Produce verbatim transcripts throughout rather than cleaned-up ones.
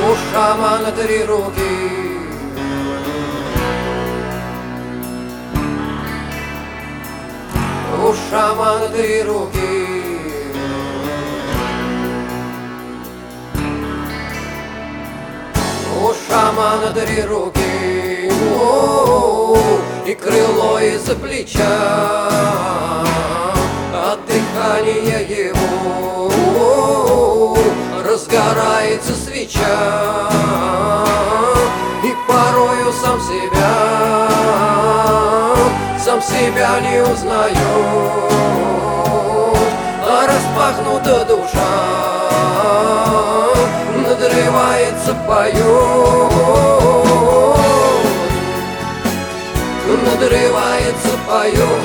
У шамана три руки. У шамана три руки. У шамана три руки. О-о-о, и крыло из-за плеча, от дыхания его О-о-о, разгорается свеча, и порою сам себя, сам себя не узнаю, а распахнута душа, надрывается, поет, надрывается, поет.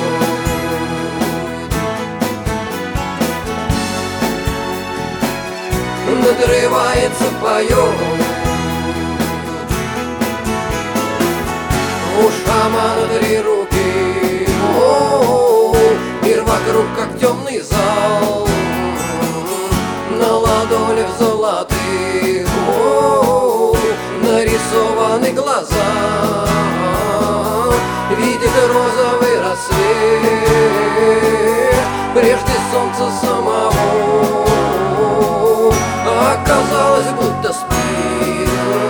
Надрывается, поет. У шамана три руки. О-о-о, мир вокруг как темный зал, на ладонях золотых О-о-о, нарисованы глаза, видит розовый рассвет прежде солнца самого. Оказалось, будто спит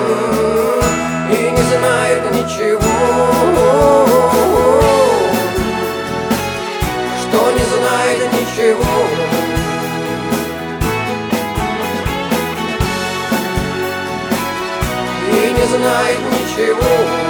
и не знает ничего, что не знает ничего. И не знает ничего.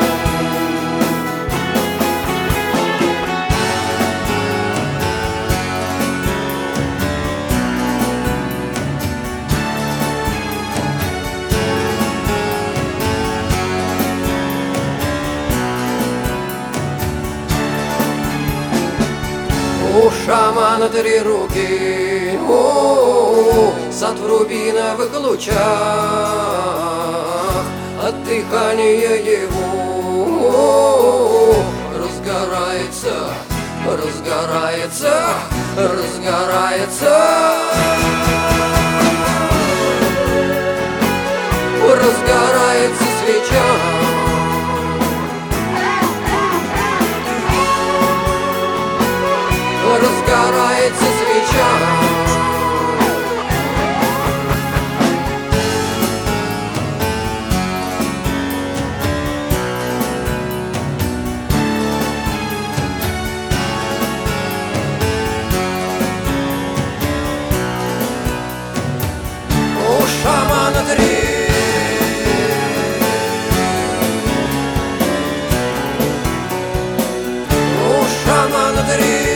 У шамана три руки. О-о-о, сад в рубиновых лучах, от дыхания его О-о-о, разгорается, разгорается, разгорается, разгорается свеча. Разгорается свеча. У шамана три. У шамана три.